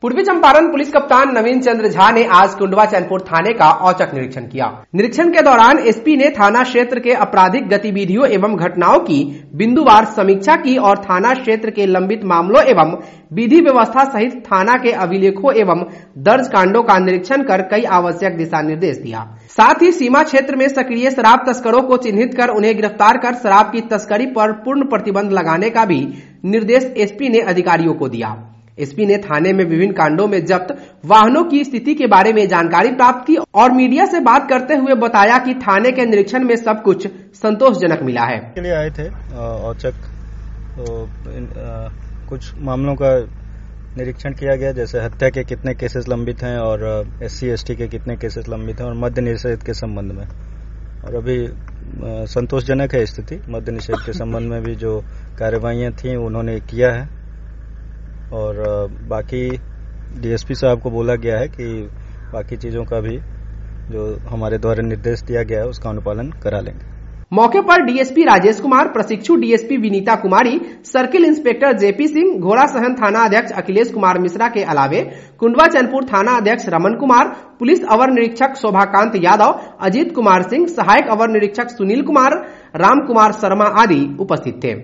पूर्वी चंपारण पुलिस कप्तान नवीन चंद्र झा ने आज कुंडवा चैनपुर थाने का औचक निरीक्षण किया। निरीक्षण के दौरान एसपी ने थाना क्षेत्र के आपराधिक गतिविधियों एवं घटनाओं की बिंदुवार समीक्षा की और थाना क्षेत्र के लंबित मामलों एवं विधि व्यवस्था सहित थाना के अभिलेखों एवं दर्ज कांडों का निरीक्षण कर कई आवश्यक दिशा निर्देश दिया। साथ ही सीमा क्षेत्र में सक्रिय शराब तस्करों को चिन्हित कर उन्हें गिरफ्तार कर शराब की तस्करी पर पूर्ण प्रतिबंध लगाने का भी निर्देश एसपी ने अधिकारियों को दिया। एसपी ने थाने में विभिन्न कांडों में जब्त वाहनों की स्थिति के बारे में जानकारी प्राप्त की और मीडिया से बात करते हुए बताया कि थाने के निरीक्षण में सब कुछ संतोषजनक मिला है। के लिए आए थे औचक तो कुछ मामलों का निरीक्षण किया गया, जैसे हत्या के कितने केसेस लंबित हैं और SC/ST के कितने केसेस लंबित हैं और मद्य निषेध के संबंध में। और अभी संतोषजनक है स्थिति। मद्य निषेध के संबंध में भी जो कार्रवाइयां थी उन्होंने किया है और बाकी DSP साहब को बोला गया है कि बाकी चीजों का भी जो हमारे द्वारा निर्देश दिया गया है उसका अनुपालन करा लेंगे। मौके पर DSP राजेश कुमार, प्रशिक्षु DSP Vinita Kumari, circle inspector JP Singh, Ghorasahan थाना अध्यक्ष अखिलेश कुमार मिश्रा के अलावे कुंडवा चैनपुर थाना अध्यक्ष रमन कुमार, पुलिस अवर निरीक्षक शोभाकांत यादव, अजीत कुमार सिंह, सहायक अवर निरीक्षक सुनील कुमार, राम कुमार शर्मा आदि उपस्थित थे।